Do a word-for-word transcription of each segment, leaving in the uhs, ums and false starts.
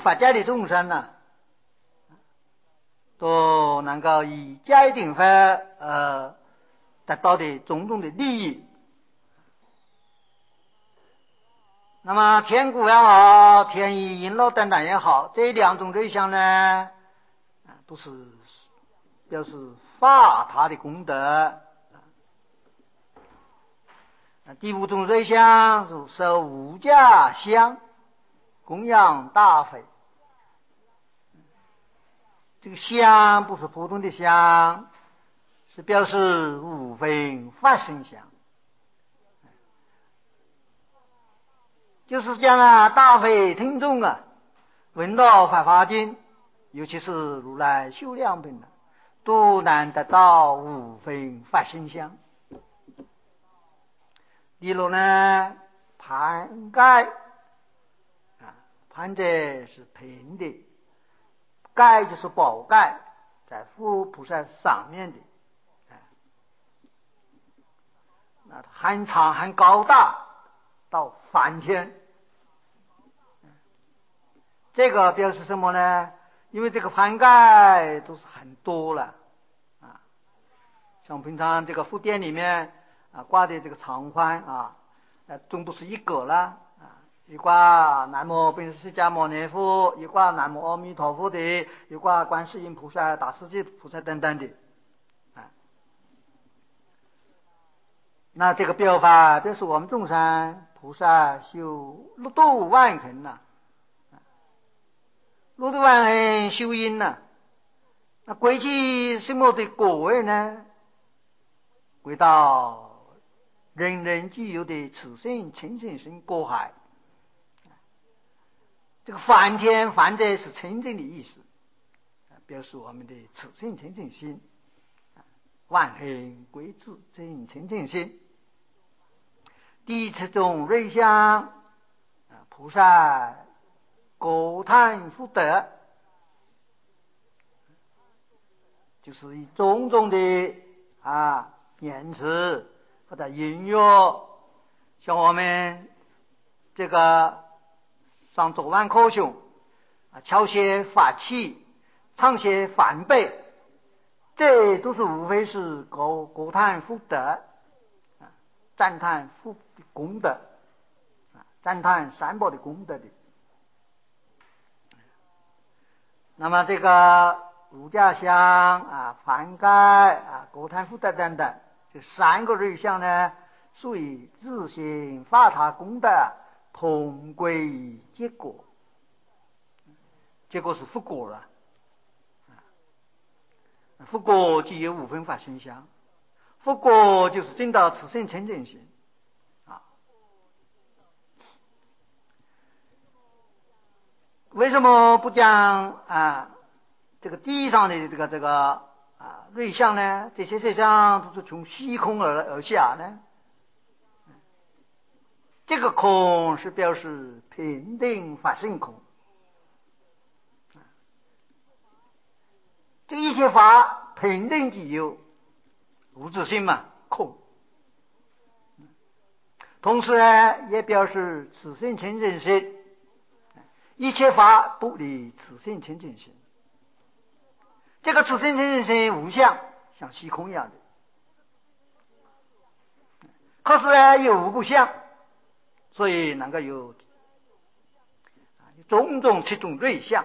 法界的众生呢，都能够以戒定法呃得到的种种的利益。那么天鼓也好，天衣璎珞等等也好，这两种瑞相呢，都是表示发他的功德。第五种瑞相是受无价香，供养大佛。这个香不是普通的香，是表示五分法身香。就是讲啊，大会听众啊，闻到法华经，尤其是如来修量品的，都能得到五分法身香。例如呢，盘盖啊，盘者是平的，盖就是宝盖，在佛菩萨上面的，那很长很高大，到梵天。这个表示什么呢？因为这个盘盖都是很多了啊，像平常这个佛殿里面啊挂的这个长幡啊，呃，总不是一个了啊，一挂南无本师释迦牟尼佛，一挂南无阿弥陀佛的，一挂观世音菩萨、大势至菩萨等等的啊。那这个表法表示我们众生菩萨修六度万行呐。六度万行修因呢、啊，那归去什么的果位呢？归到人人具有的此性清净心果海。这个梵天，梵者是清净的意思，表示我们的此性清净心，万行归自净清净心。第七种瑞相，菩萨高叹福德，就是以种种的啊言辞或者音乐，像我们这个上左万科兄啊，敲些法器，唱些梵呗，这都是无非是高高叹福德啊，赞叹福的功德啊，赞叹三宝的功德的。那么这个儒家香啊、梵盖啊、高叹福德等等，这三个瑞相呢，属于自性发他功德同归结果，结果是复果了。复果即有五分法身相，复果就是证到此性清净心啊。为什么不讲啊这个地上的这个这个啊瑞相呢？这些瑞相都是从虚空而而下呢？这个空是表示平定法性空，这个一切法平定即有无自性嘛，空。同时呢，也表示此性清净心，一切法不离此性清净心。这个此性清净心无相，像虚空一样的，可是呢又无不相，所以能够有种种七种瑞相。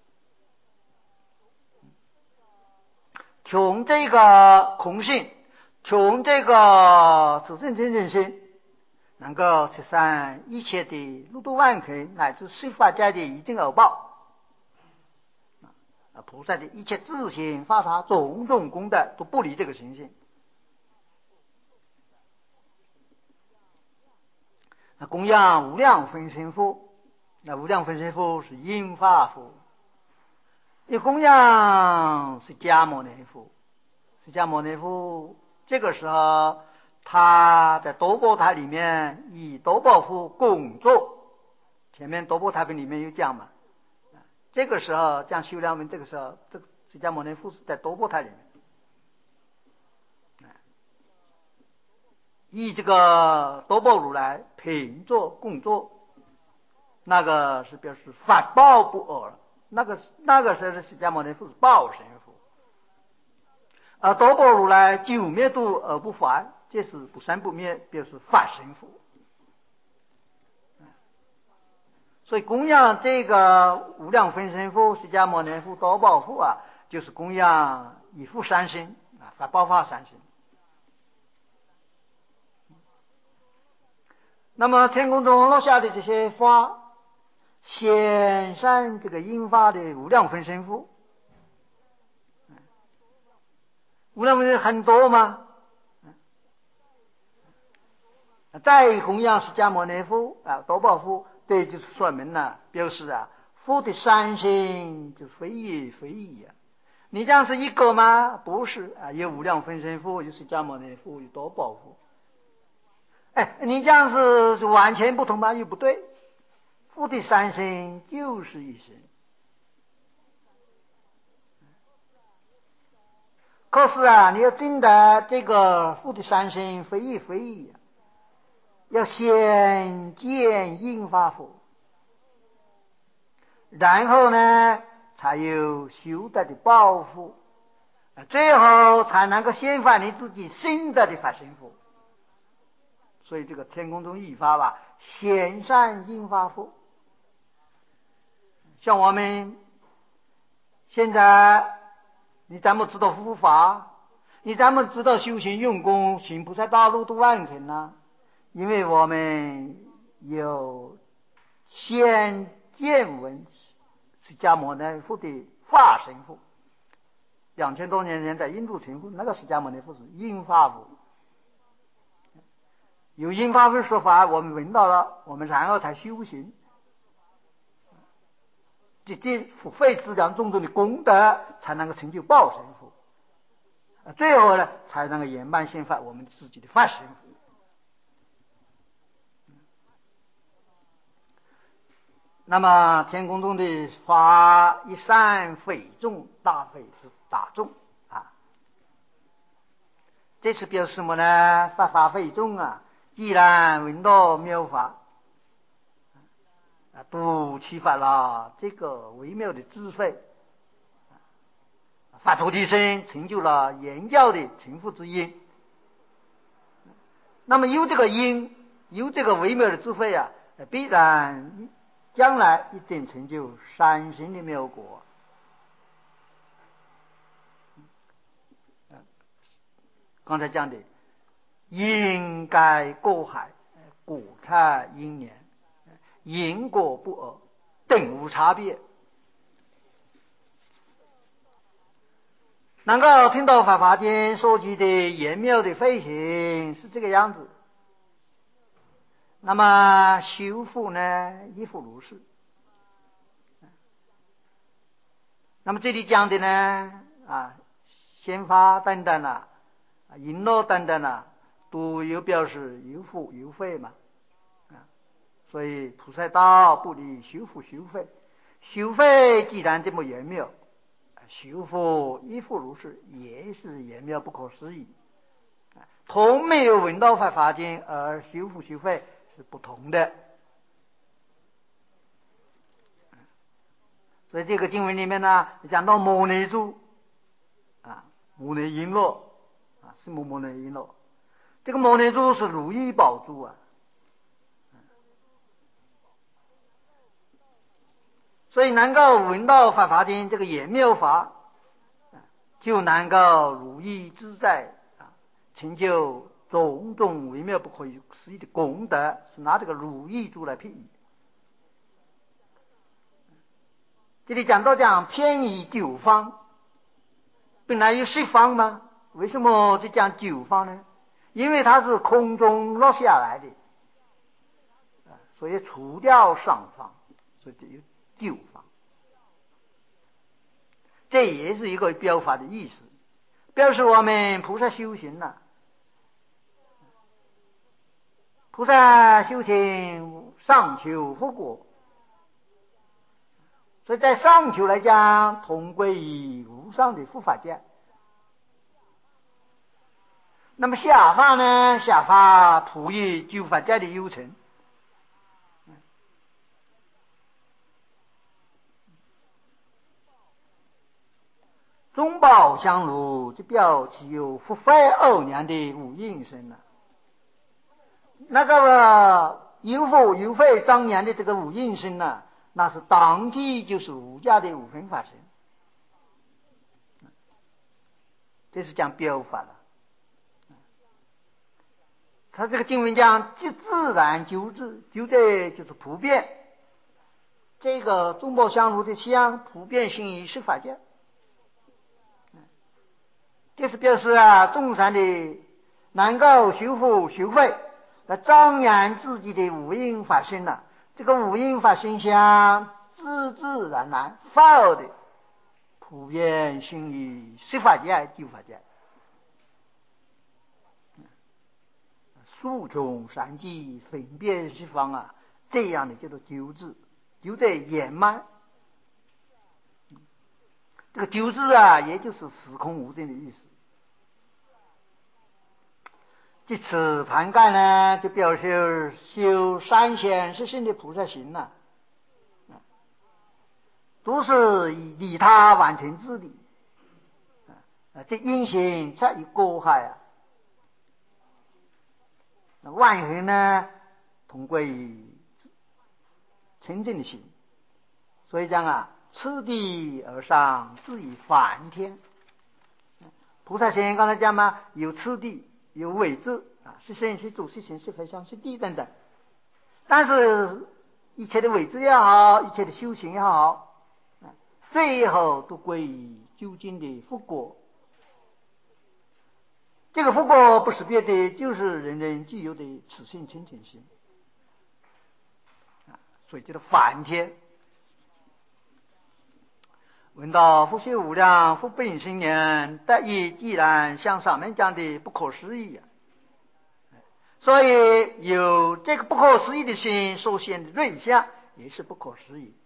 从这个空性，从这个此性清净心，能够持善一切的六度万行乃至十法界的一境而报。菩萨的一切自性发他种种功德都不离这个行性。那供养无量分身佛，那无量分身佛是因法佛，一供养释迦牟尼佛。释迦牟尼佛这个时候他在多宝塔里面以多宝佛工作，前面多宝塔品里面有讲嘛，这个时候讲修量文，这个时候这个释迦牟尼佛是在多宝塔里面以这个多宝如来平坐工作。 那个是表示法报不二了。那个那个时候的释迦牟尼佛是报身佛，而多宝如来久灭度而不还，这是不生不灭，表示法身佛。所以供养这个无量分身佛、释迦牟尼佛、多宝佛啊，就是供养一佛三身啊，法报法三身。那么天空中落下的这些花，显善这个引发的无量分身佛，无量分身很多吗？再供养释迦牟尼佛啊、多宝佛，这就是说明了，表示啊，佛的三身就非一非一啊。你这样是一个吗？不是啊，有无量分身佛，有释迦牟尼佛，有多宝佛。哎，你这样是是完全不同吗？又不对，佛的三身就是一身。可是啊，你要真的这个佛的三身非一非一，要先见应发佛，然后呢才有修德的报复，最后才能够显发你自己新的的法身佛。所以这个天空中一发吧，显善应发佛。像我们现在，你怎么知道护法？你怎么知道修行用功行菩萨道路都完成呢？因为我们有先见闻释迦牟尼佛的化身佛，两千多年前在印度成佛，那个释迦牟尼佛是应发佛。有应发佛说法，我们闻到了，我们然后才修行。这这付费资粮种种的功德，才能够成就报身佛。最后呢，才能够圆满显发我们自己的法身佛。那么天空中的花一散非众，大非是大众啊。这是表示什么呢？法法非众啊。既然闻到妙法，都启发了这个微妙的智慧，发菩提心，成就了言教的成佛之因。那么有这个因，有这个微妙的智慧啊，必然将来一定成就三心的妙果。刚才讲的因该果海，果开因缘，因果不二，等无差别。能够听到法华经说起的言妙的飞行是这个样子，那么修复呢亦复如是。那么这里讲的呢啊，显发等等啊，璎珞等等啊，都有表示有福有慧嘛啊。所以菩萨道不离修福修慧，修慧既然这么圆妙，修福亦复如是，也是圆妙不可思议。同没有闻到法华经而修福修慧是不同的。所以这个经文里面呢，讲到摩尼珠啊，摩尼璎珞啊，是摩摩尼璎珞。这个摩尼珠是如意宝珠啊，所以能够闻到法华经这个圆妙法，就能够如意自在啊，成就种种微妙不可思议的功德，是拿这个如意珠来譬喻。这里讲到讲偏移九方，本来有十方吗？为什么就讲九方呢？因为它是空中落下来的，所以除掉上方，所以就有九方。这也是一个表法的意思，表示我们菩萨修行了，菩萨修行上求佛果，所以在上求来讲，同归于无上的佛法界。那么下法呢？下法普于九法界的有情。 中宝香炉就表其有福慧二年的五应身了。那个有福有慧当年的这个五应身呢，那是当地就是儒家的五分法身，这是讲标法了。他这个经文讲即自然究之，究的就是普遍，这个中宝香炉的香普遍性于十法界，这是表示啊众善的能够修复修慧，来张扬自己的五应法身了、啊。这个五应法身相自自然然发而的普遍性于十法界九法界，数穷善计分别十方啊，这样的叫做究之，究在圆满。这个究之啊，也就是时空无尽的意思。这次盘盖呢，就表示修三显是性的菩萨行了、啊，都是以利他完成自利。啊，这因行在于过害啊。那万行呢，同归于清净的心，所以讲啊，次第而上，至于梵天。菩萨行刚才讲嘛，有次第。有位置啊，是身是主是行是回向是地等等，但是一切的位置也好，一切的修行也好，最后都归于究竟的复果。这个复果不是别的，就是人人具有的此性清净心啊，所以叫做梵天。闻道复修无量复本心念，得以既然像上面讲的不可思议啊，所以有这个不可思议的心所现的瑞相也是不可思议。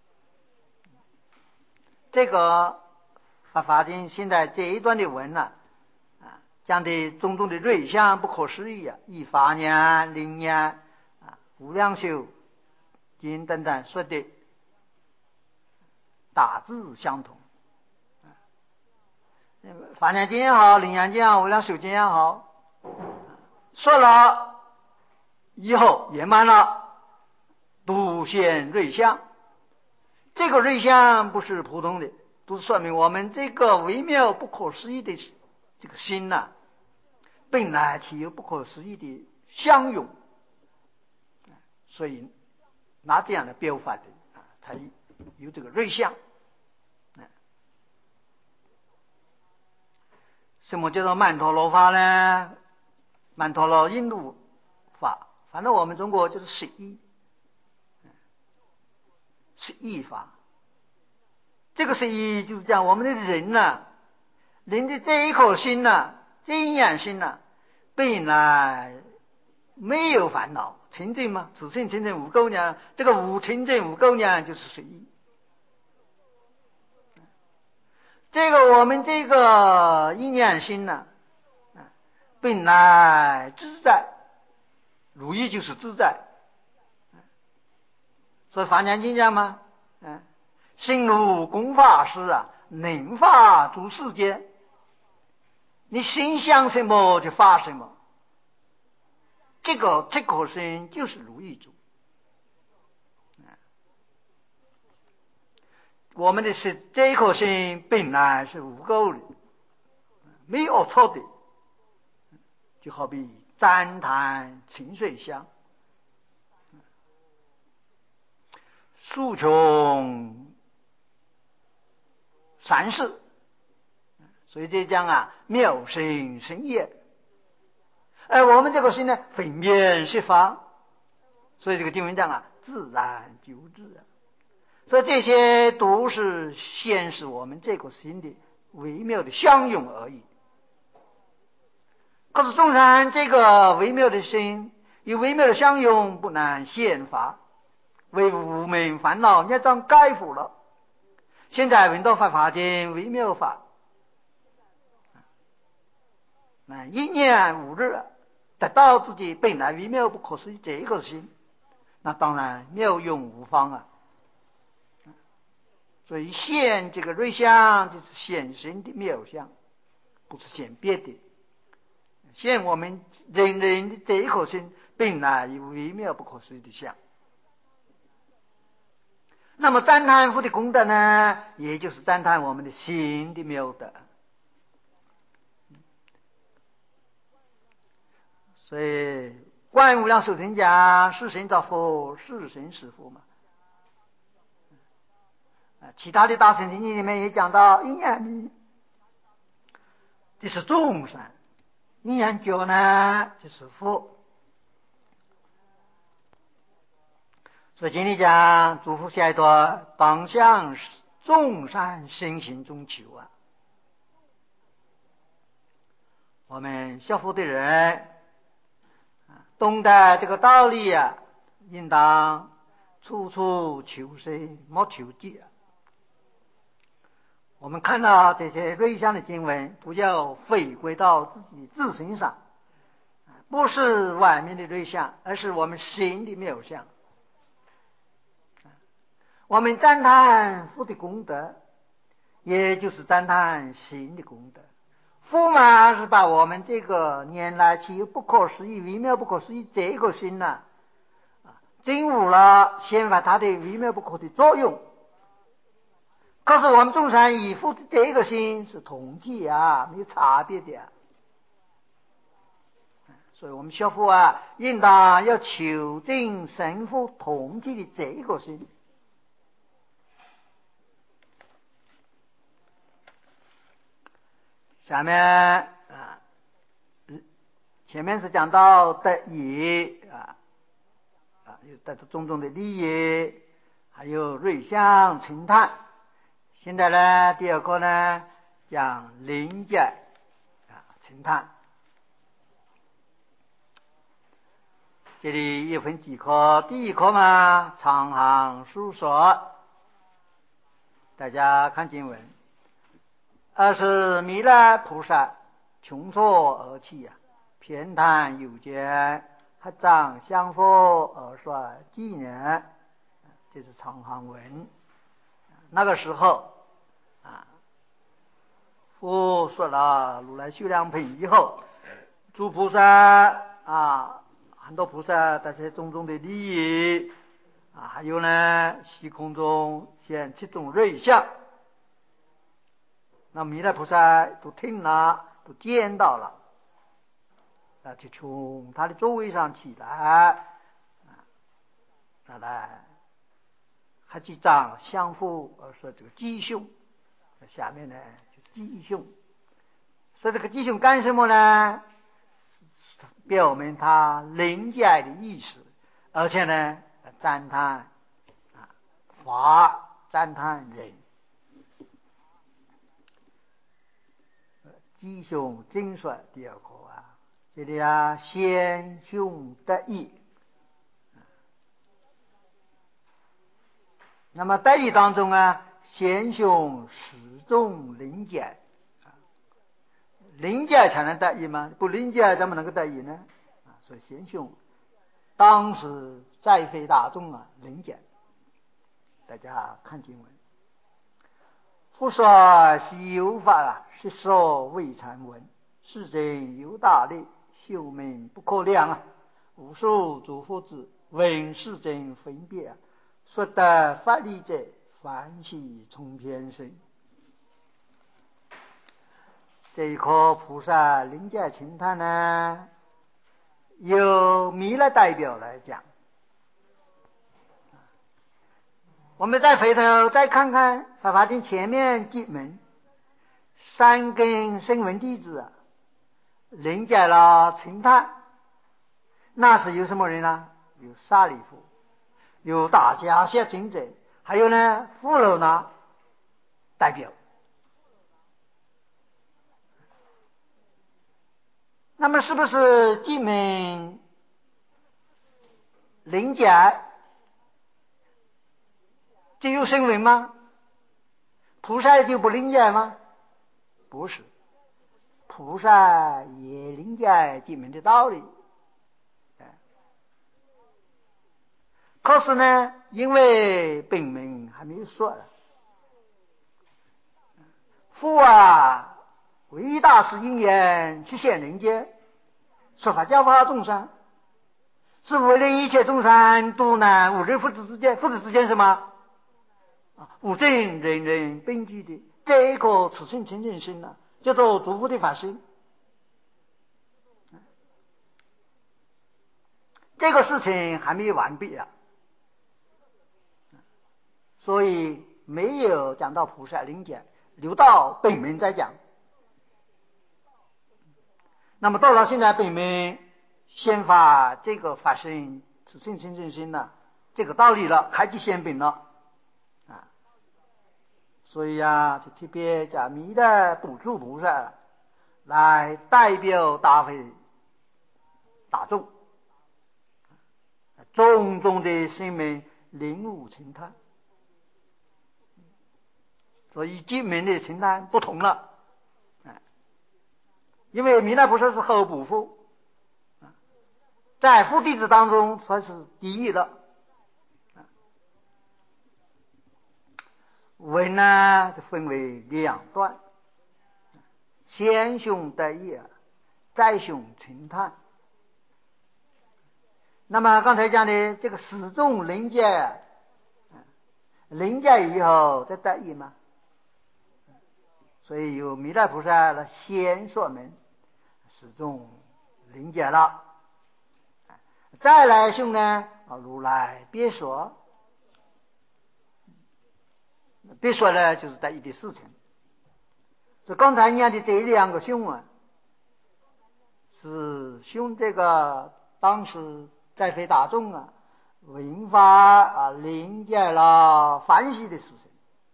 这个法华经现在这一段的文呢、啊，啊，讲的种种的瑞相不可思议啊，以法念、灵念啊、无量寿经等等说的。大致相同，法念经也好，灵验经也好，无量寿经也好，说了以后圆满了，独现瑞相。这个瑞相不是普通的，都是说明我们这个微妙不可思议的这个心呐、啊，本来具有不可思议的相拥，所以拿这样的标法的啊，才有这个瑞相。什么叫做曼陀罗法呢？曼陀罗印度法，反正我们中国就是十一，十一法。这个十一就是讲我们的人呐、啊，人的这一颗心呐、啊，这一样心呐、啊，本来没有烦恼，清净嘛，自性清净无垢呢。这个无清净无垢呢，就是十一。这个我们这个一念心呢、啊，本来自在，如意就是自在。所以法念经讲嘛，嗯，心如工法师啊，能发诸世间。你心想什么就发什么，这个这颗心就是如意珠。我们的是这颗心本来是无垢的，没有错的，就好比赞叹清水香，诉穷善事，所以这讲啊，妙心生业。而我们这个心呢，分别是法，所以这个经文讲啊，自然究之啊。所以这些都是显示我们这个心的微妙的相拥而已。可是纵然这个微妙的心有微妙的相拥，不能显法，为无明烦恼业障盖覆了。现在闻道法华经微妙法，那一念五日得到自己本来微妙不可思议这个心，那当然妙用无方啊。 所以现这个瑞相就是显神的妙相，不是显别的。现我们人人的这一颗心本来有微妙不可思议的相。那么赞叹佛的功德呢，也就是赞叹我们的心的妙德。所以观无量寿经讲是神造佛，是神是佛嘛。其他的大乘经里面也讲到阴阳里这是众生，阴阳觉呢就是佛。所以经里讲嘱咐下一段，当向众善身心中求啊。我们学佛的人懂得这个道理啊，应当处处求生，莫求己啊。我们看到这些瑞相的经文，不要回归到自己自身上，不是外面的瑞相，而是我们心的妙相。我们赞叹佛的功德，也就是赞叹心的功德。佛嘛是把我们这个念来其有不可思议、微妙不可思议这个心呢、啊，证悟了，显发它的微妙不可的作用。可是我们众生以佛的这个心是同体啊，没有差别的啊。所以我们学佛啊，应当要求证神佛同体的这个心。下面啊，前面是讲到得益啊啊，有得到种种的利益，还有瑞相称叹。现在呢，第二个呢讲灵界啊称叹。这里也分几科，第一科嘛，长行述说，大家看经文。二是弥勒菩萨穷坐而起啊，偏袒有间，合掌相佛而说纪念，这是长行文。那个时候啊，佛说了如来修良品以后，诸菩萨啊，很多菩萨这些种种的利益啊，还有呢，虚空中显七种瑞相。那弥勒菩萨都听了，都见到了，啊，就从他的座位上起来，啊，来合几掌相扶而说这个吉凶，下面呢就吉凶。说这个吉凶干什么呢？表明他灵界的意思，而且呢赞叹啊法，赞叹人。吉凶精说第二课啊，这里啊先凶得意。那么得意当中啊，先凶始终灵界，灵界才能得意吗？不灵界怎么能够得意呢？啊，所以先凶当时在非大众啊，灵界。大家看经文。佛说西游法啊，是说未禅闻，世真有大力，修名不可量啊！无数诸佛子闻世真分别啊，说得法力者，欢喜从天生。这一颗菩萨灵界清叹呢，由弥勒代表来讲。我们再回头再看看《法华经》前面几门，三根声闻弟子啊，灵界了清叹，那是有什么人呢？有沙利弗，有大迦叶尊者，还有呢富楼那代表。那么是不是几门灵界就有声闻吗？菩萨就不灵界吗？不是，菩萨也灵界几门的道理。可是呢，因为本门还没有说了， 父啊，为大事因缘去现人间，说法教化众生，是为了一切众生度难，无人父子之间，父子之间什么？啊，无证人人并具的这一颗此生清净心呢、啊，叫做诸佛的法身。这个事情还没有完毕啊，所以没有讲到菩萨灵解，留到本门再讲。那么到了现在本门先发这个法身此生清净心呢，这个道理了，开启显本了啊。所以啊，就特别讲弥勒补处菩萨来代表大会大众，种种的生命领悟清探。所以经门的清探不同了，因为弥勒菩萨是后补父，在父弟子当中算是第一了。文呢就分为两段，先雄得意，再雄清探。那么刚才讲的这个始终临界，临界以后再得意嘛，所以由弥勒菩萨来先说门，始终临界了。再来雄呢，如来别说，别说呢就是得意的事情。所以刚才讲的这两个雄啊，是雄这个当时在非大众啊，闻法啊，临界了欢喜的事情。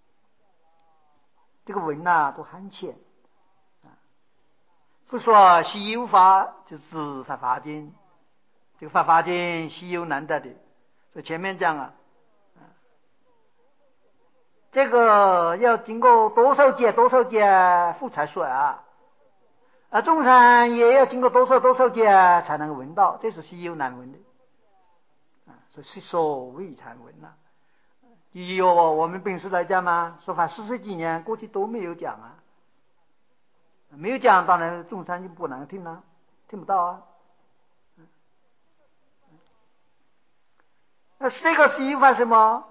这个闻呐、啊、都很浅啊。不说稀有法，就指法华经。这个法华经稀有难得的，所以前面讲啊，这个要经过多少劫多少劫复才说啊，啊，众生也要经过多少多少劫才能闻到，这是稀有难闻的啊，所以是说未常闻呐。以我我们本师来讲嘛，说法四十几年过去都没有讲啊，没有讲，当然众生就不能听了，听不到啊。那这个是因为什么？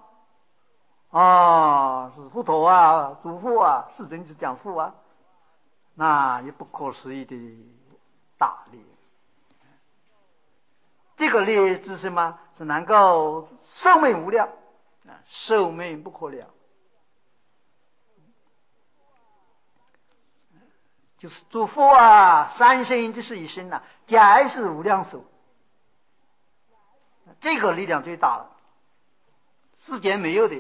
啊，是佛陀啊，祖父啊，世尊就讲父啊，那也不可思议的大力。这个力是什么？是能够寿命无量啊，寿命不可量。就是祖父啊，三生就是一生啊，皆是无量寿。这个力量最大了，世间没有的。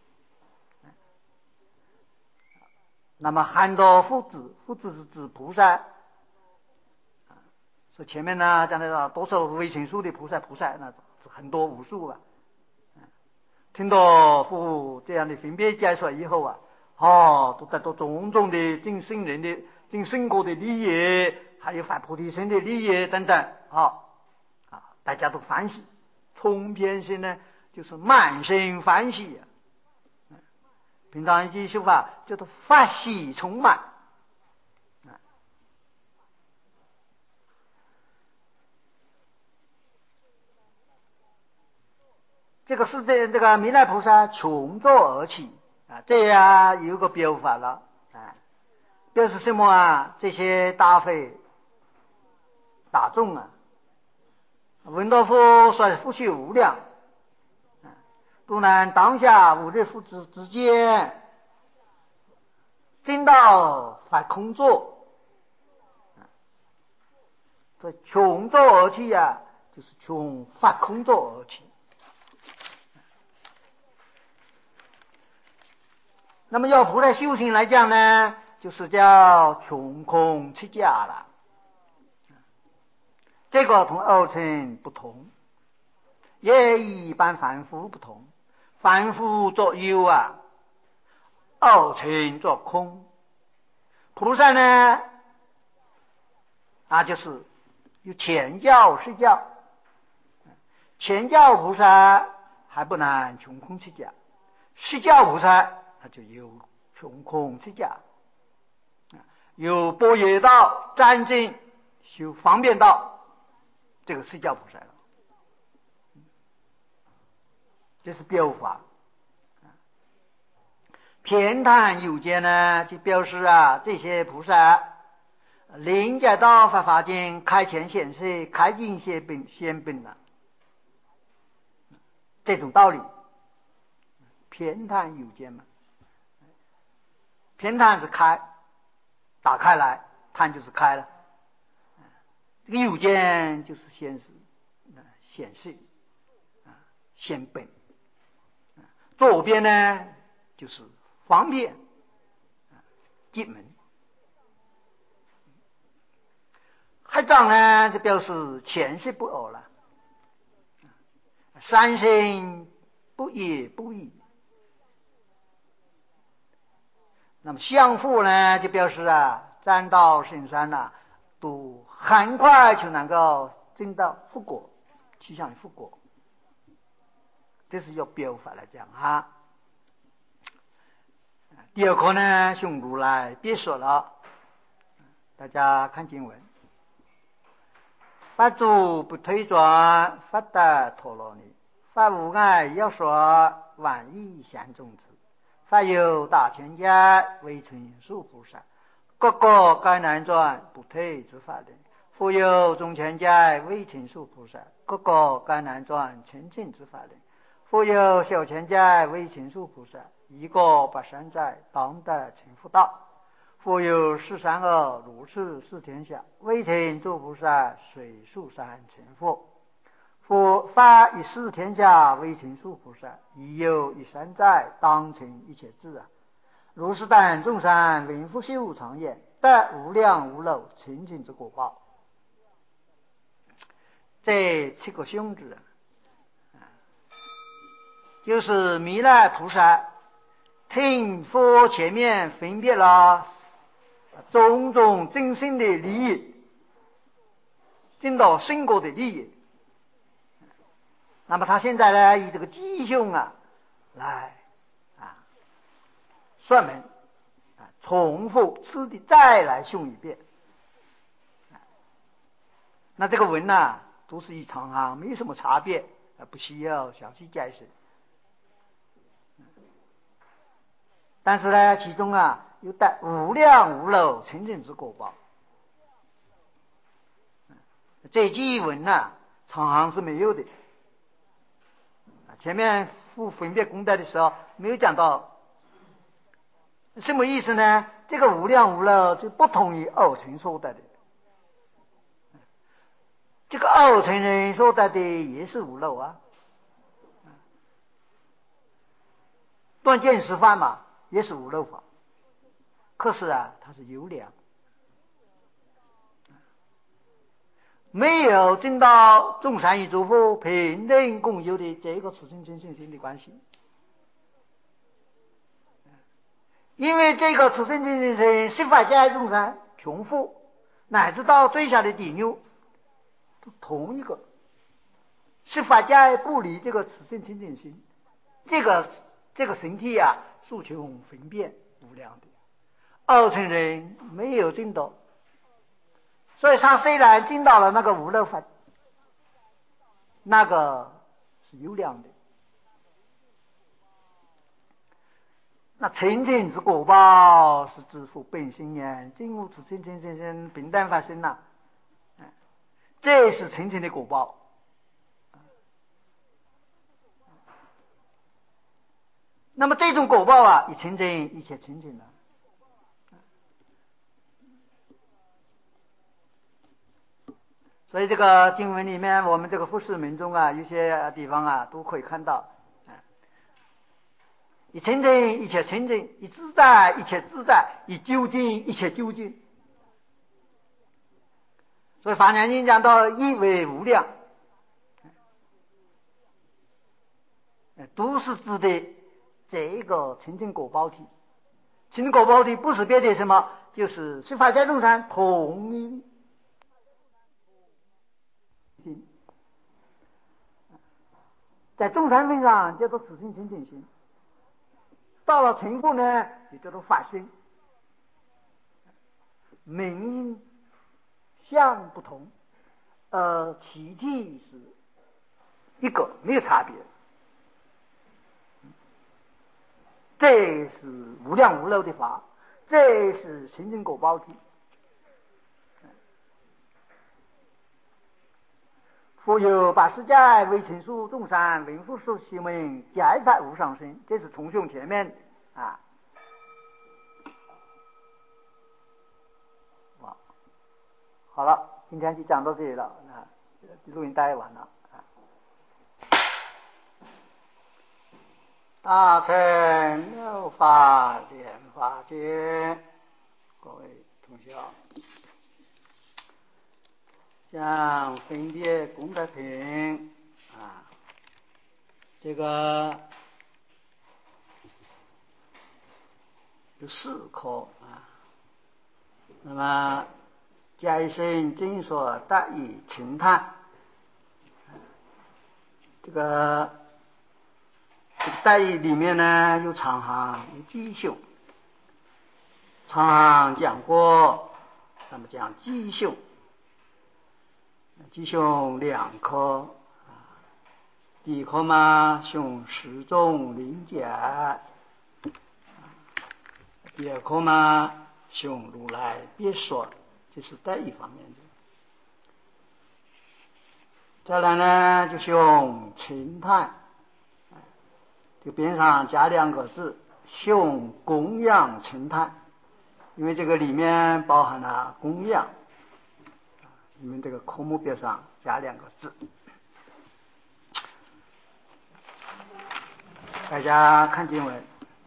那么很多父子，父子是指菩萨，所以前面呢讲的多少微尘数的菩萨，菩萨那很多无数啊。听到父这样的分别解说以后啊，哦，都得到种种的净圣人的净圣果的利益，还有发菩提心的利益等等，啊啊，大家都欢喜，冲遍心呢就是满身欢喜啊。平常一句说法叫做法喜充满。这个是这这个弥勒菩萨穷坐而起啊，这样有个标法了啊，标是什么啊？这些大非大众啊，闻到佛说福气无量啊，都能当下五日父子之间真到发空坐，所以穷坐而起啊，就是穷发空坐而起。那么要菩萨修行来讲呢，就是叫穷空出家了。这个同二乘不同，也一般凡夫不同。凡夫作有啊，二乘作空。菩萨呢，那就是有前教实教。前教菩萨还不能穷空出家，实教菩萨他就有穷空出家有般若道、占经、修方便道，这个是叫菩萨了。这是表法。偏袒有见呢，就表示啊，这些菩萨临解道法华经开前显示，开尽显本显本了，这种道理。偏袒有见嘛，偏袒是开，打开来，袒就是开了。这个有见就是显示、显示、显本。左边呢就是方便、进门。黑藏呢就表示前世不偶了，三生不也不异。那么相互呢就表示啊，占道深山呐、啊，都很快就能够证到复果，趋向于复果。这是要标法来讲哈。第二课呢，熊如来别说了，大家看经文。法主不退转，法得陀罗尼。法无碍要说，万亿相种子。法有大千家，为成数菩萨。各个该难转，不退之法轮。复有中千家，为成数菩萨。各个该难转，清净之法轮。复有小千家，为成数菩萨。一个八三载，当得成佛道。复有十三二，如是四天下，为成诸菩萨，随数三成佛。复发一四天下，为成数菩萨，亦有一三载，当成一切智啊。如是等众生，闻复修常言，得无量无漏清净之果报。这七个兄弟啊，就是弥勒菩萨听佛前面分别了种种真心的利益，见到生果的利益。那么他现在呢，以这个吉凶啊来啊算门啊，重复次第再来凶一遍。那这个文呢、啊，都是一行行，没有什么差别，不需要详细解释。但是呢，其中啊有带无量无漏清净之果报。这几文呢、啊，常行是没有的。前面复分别功德的时候没有讲到，什么意思呢？这个无量无漏就不同于二乘所得的，这个二乘人所得的也是无漏啊，断见识法嘛，也是无漏法，可是啊，它是有量，没有证到众善与诸佛平等共有的这个此生真性心的关系。因为这个此生真性心十法界众生穷富乃至到最小的地牛都同一个，十法界不离这个此生清净心，这个这个身体啊，数穷分辨无量的，二乘人没有证到，所以他虽然证到了那个无漏法，那个是有量的。那清净之果报是知福本心眼，尽无此清净真心平等发生呐、啊，这是清净的果报。那么这种果报啊，一清净一切清净了。所以这个经文里面，我们这个复释门中啊，有些地方啊都可以看到。一清净一切清净，一自在一切自在，一究竟一切究竟。所以《法华经》讲到一为无量，都是指的这个清净果报体。清净果报体不是别的什么，就是十法界众生同一心，在众生身上叫做此心清净心。到了成佛呢，也叫做法身。 名相不同，呃，其体是一个，没有差别。这是无量无漏的法，这是行证果报体。复有八十界为情数众生文复数行为解法无上身，这是重胸前面啊。哇，好了，今天就讲到这里了，啊，录音带完了啊。大乘妙法莲华经，各位同学，讲分别功德品啊，这个有四科啊。那么加一声经所得以情叹，这个这个待遇里面呢有长行有基修，长行讲过，那么讲基修，基修两科，第一科嘛修十种灵解，第二科嘛修如来别说，这是待遇方面的。再来呢就修情叹，这个边上加两个字，修供养情叹，因为这个里面包含了供养，你们这个科目表上加两个字，大家看经文。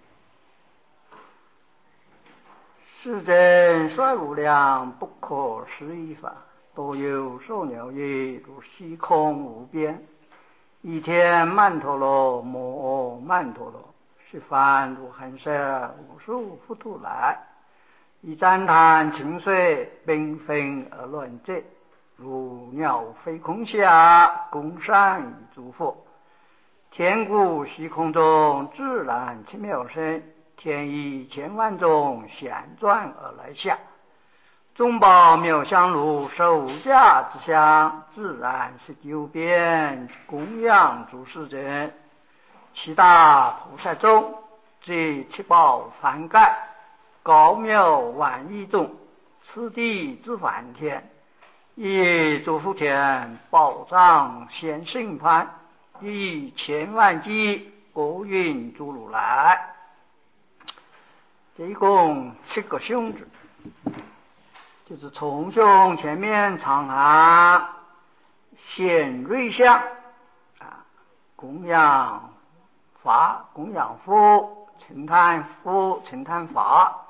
世真率无量不可思议法，多有寿鸟也，如虚空无边。一天曼陀罗，摩曼陀罗，十方如寒舍，无数佛土来。以赞叹清水，缤纷而乱坠，如鸟飞空下，共善于诸佛。天鼓虚空中，自然奇妙声。天意千万种，旋转而来下。众宝妙香炉，手架之香，自然是九遍，供养诸世人。七大菩萨中，这七宝梵盖，高妙万亿众，次第之梵天，以诸福田，宝藏显圣梵，以千万计，国运诸如来。这一共七个胸字，就是从胸前面长行显瑞相啊，供养法，供养佛，称叹佛，称叹法。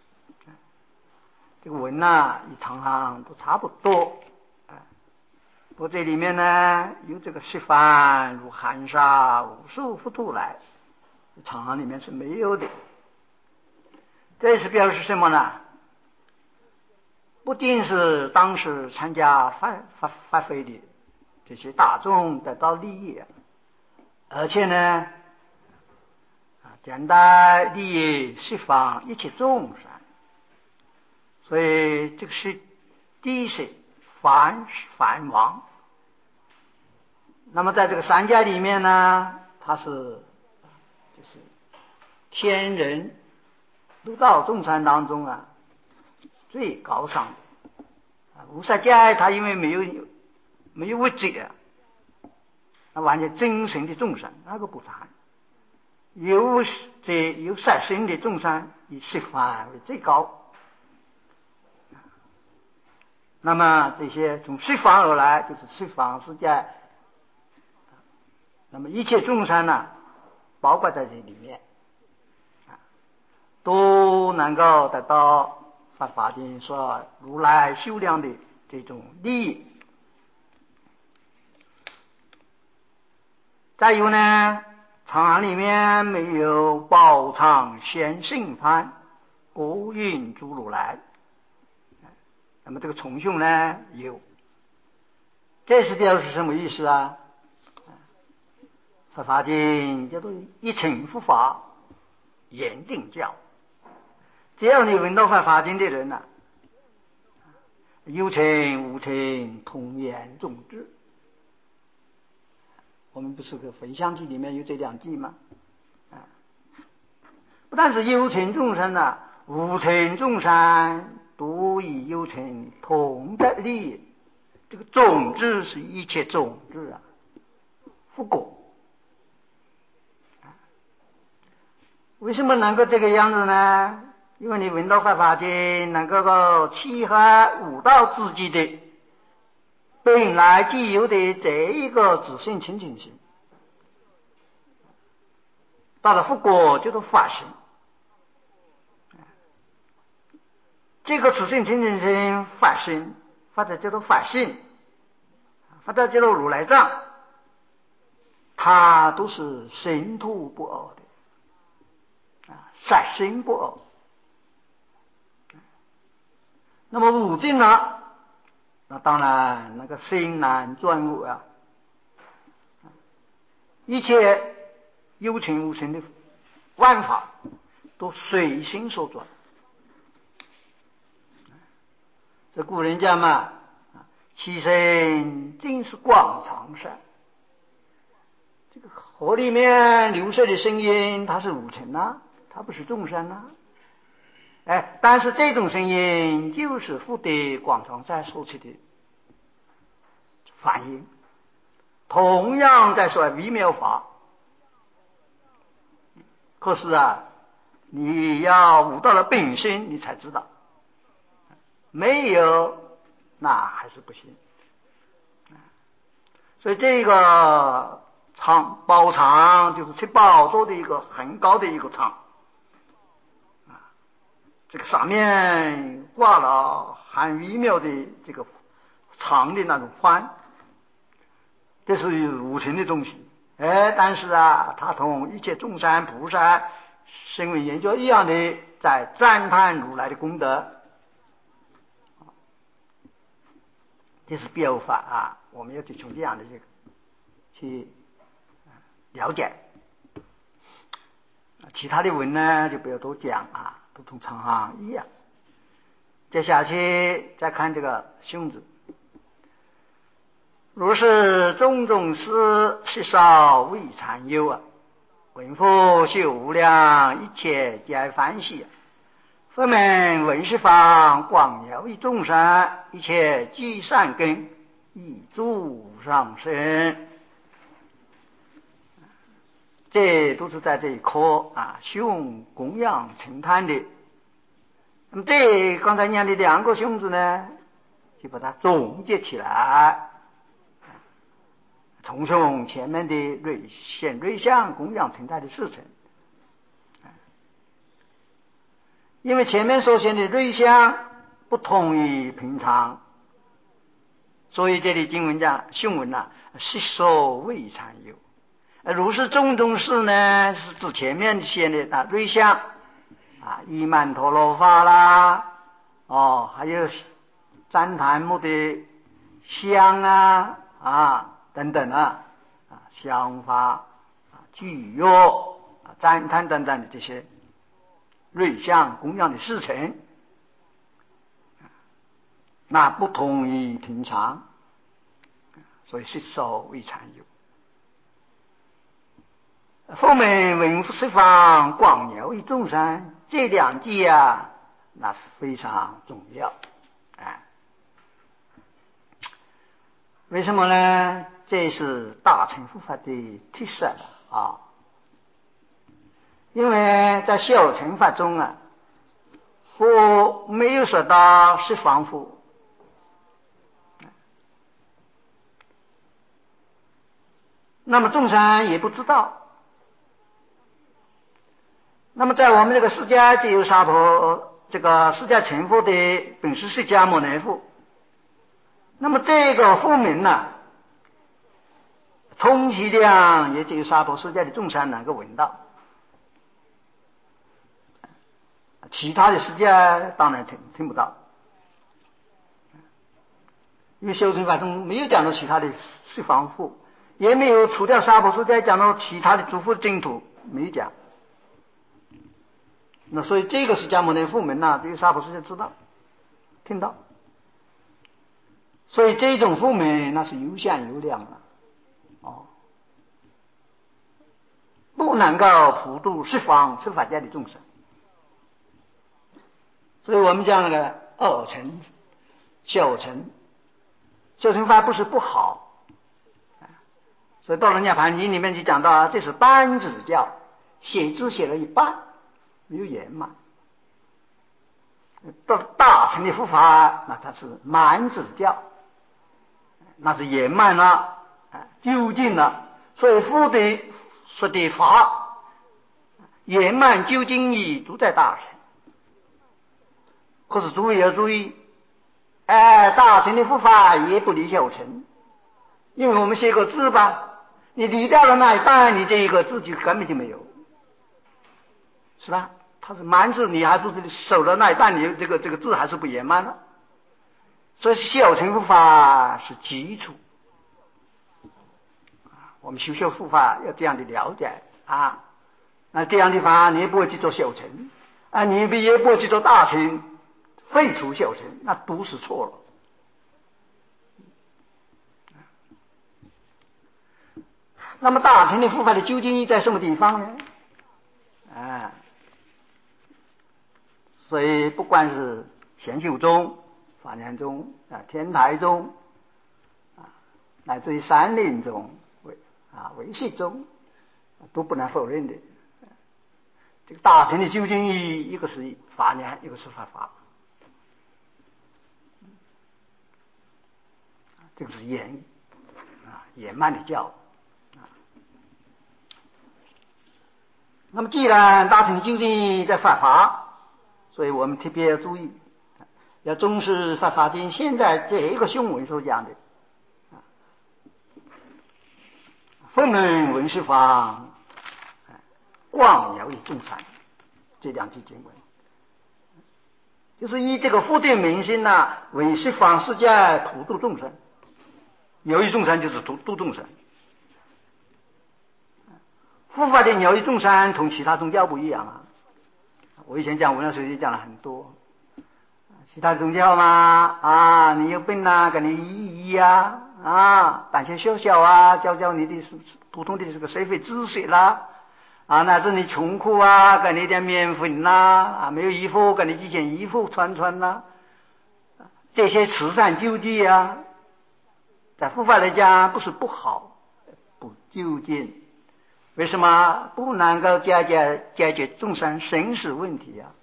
这个文呢与长行都差不多啊，不过这里面呢有这个十方如含沙无数佛土来，长行里面是没有的。这是表示什么呢？不仅是当时参加发发发挥的这些大众得到利益，而且呢，啊，将来利益十方一切众生，所以这个是第一是梵梵王。那么在这个三家里面呢，它是就是天人六道众生当中啊最高尚的啊，无色界他因为没有没有物质啊，那完全真神的众生那个不谈，有这有色身的众生以十方为最高。那么这些从十方而来，就是十方世界，那么一切众生呢，包括在这里面。都能够得到法华经说如来修量的这种利益。再有呢，长行里面没有宝藏显圣梵，国运诸如来。那么这个重修呢有，这是表示什么意思啊？法华经叫做一乘佛法，严定教。只要你闻到法华经的人呢、啊， 有情无情同源种智。我们不是个回向记里面有这两句吗？啊，不但是有情众生啊，无情众生都与有情同在利。这个种子是一切种子啊，复果。为什么能够这个样子呢？因为你闻到法华经能够够契合悟道自己的本来具有的这一个自性清净心，到了复果就是法性。这个自性清净心法性，或者叫做法性，或者叫做如来藏，它都是神土不二的啊，三生不二。那么五境呢？那当然那个心难转悟啊，一切有情无情的万法都随心所转。这古人讲嘛，其身尽是广长善。这个河里面流水的声音，它是无情啊，它不是众生啊。哎，但是这种声音就是福德广长善所起的反应，同样在说微妙法。可是啊，你要悟到了本心，你才知道，没有那还是不行。所以这个场宝场就是七宝座的一个很高的一个场。这个上面挂了很微妙的这个长的那种幡，这是无情的东西。哎，但是啊，它同一切众生菩萨声闻缘觉一样的，在赞叹如来的功德。这是表法啊，我们要去从这样的这个去了解。其他的文呢，就不要多讲啊。都同常行一样。接下去再看这个兄子，如是种种事，悉少未残有啊！闻佛修无量，一切皆爱欢喜。佛门闻是法，广饶益众生，一切积善根，以助上升。这都是在这一课啊，修供养承叹的。那么这刚才念的两个兄子呢，就把它总结起来，重修前面的瑞显瑞相供养承叹的事情。因为前面所显的瑞相不同于平常，所以这里经文讲训文啊，悉所未残有。如是种种事呢，是指前面显的啊瑞相啊，伊曼陀罗法啦，哦，还有旃檀木的香啊啊等等啊啊香法啊具药啊旃檀等等的这些瑞相供养的事情，那不同于平常，所以悉所未残有。佛门闻是法，广饶益众生，这两句啊，那是非常重要。哎，为什么呢？这是大乘佛法的特色啊。因为在小乘法中啊，佛没有说到十方佛，那么众生也不知道。那么在我们这个释迦只有沙婆这个释迦成佛的本师释迦牟尼佛，那么这个佛名呢，充其量也只有沙婆释迦的众生能够闻到，其他的释迦当然听听不到，因为修成法中没有讲到其他的十方佛，也没有除掉沙婆释迦讲到其他的诸佛净土，没有讲。那所以这个释迦牟尼佛门呐，这个沙婆释迦知道听到。 所以这种负面那是有限有量了，哦，不能够普度十方十法界的众生。所以我们讲那个二乘小乘，小乘法不是不好，所以到了涅槃经里面就讲到啊，这是单指教，写字写了一半，没有圆满。到大乘的佛法，那它是满指教，那是圆满了，究竟了。所以佛的说的法，圆满究竟义都在大乘。可是诸位要注意，哎，大乘的佛法也不离小乘，因为我们写个字吧，你离掉了那一半，你这一个字就根本就没有，是吧？它是满字，你还不是守了那一半，你这个这个字还是不圆满了。所以小乘佛法是基础，我们修修佛法要这样的了解啊。那这样的话，你也不会去做小乘啊，你也不会去做大乘，废除小乘，那都是错了。那么大乘的佛法的究竟义在什么地方呢？啊，所以不管是显修宗、法念宗啊、天台宗啊，乃至于山林宗、唯啊唯识宗，都不能否认的。这个大乘的究竟义，一个是法念，一个是法法，这个是圆啊圆满的教。那么既然大乘的究竟义在法法，所以我们特别要注意，要重视法华经现在这一个兄文所讲的分门文是法，广饶益众生，这两句经文就是以这个福德明心呐，为十方世界普度众生。饶益众生就是度度众生。佛法的饶益众生同其他宗教不一样啊。我以前讲无量寿经讲了很多，其他宗教嘛啊，你有病啊，给你医医啊啊，胆些小小啊，教教你的普通的这个社会知识啦啊，乃至你穷苦啊，给你点面粉啦啊，没有衣服给你几件衣服穿穿啦，这些慈善救济啊，在佛法来讲不是不好，不究竟。为什么不能够解决解决众生生死问题啊？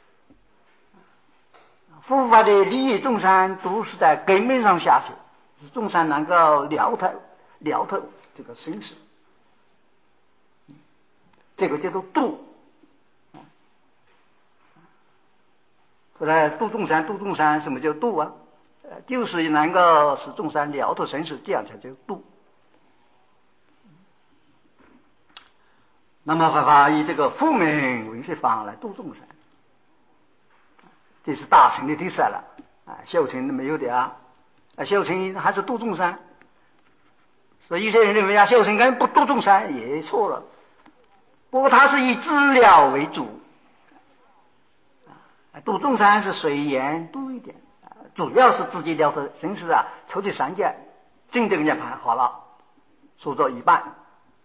佛法的利益众生都是在根本上下去，使众生能够了透了透这个生死，这个叫做度。后来度众生，度众生，什么叫度啊？就是能够使众生了透生死，这样才叫度。那么佛法以这个负面为十方来度众生，这是大乘的特色了啊，小乘没有的啊，啊小乘还是度众生，所以有些人认为啊，小乘根本不度众生也错了。不过它是以治疗为主，啊，度众生是随缘度一点，主要是自己了脱生死啊，抽去三界，真正涅槃好了，说做一半。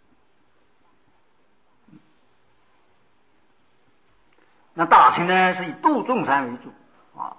那大乘呢是以度众生为主啊，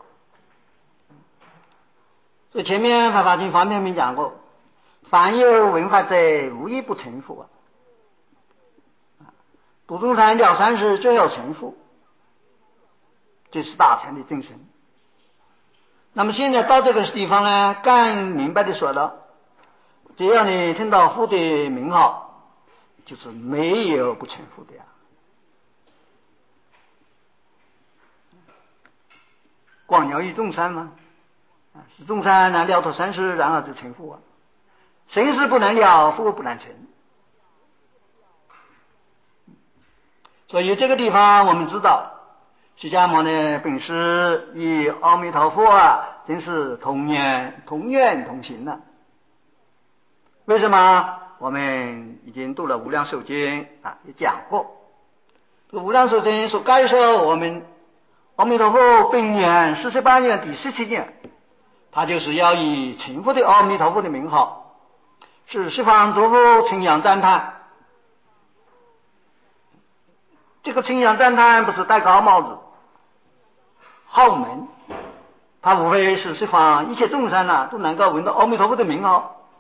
所以前面《法华经》方面没讲过，凡有闻法者，无一不成佛啊。度众生了生死，最后成佛，这是大乘的精神。那么现在到这个地方呢，更明白的说了，只要你听到佛的名号，就是没有不成佛的呀。广饶益众生嘛，使众生能了脱生死，然后就成佛啊。生死不能了，佛不能成。所以这个地方我们知道，释迦牟尼本师与阿弥陀佛啊，真是同源同愿同行了。为什么？我们已经读了《无量寿经》啊，也讲过，这《无量寿经》所介绍我们阿弥陀佛本愿四十八愿第十七愿， 他就是要以称呼的阿弥陀佛的名号，是十方诸佛称扬赞叹。这个称扬赞叹不是戴高帽子号门，他无非是十方一切众生啊都能够闻到阿弥陀佛的名号，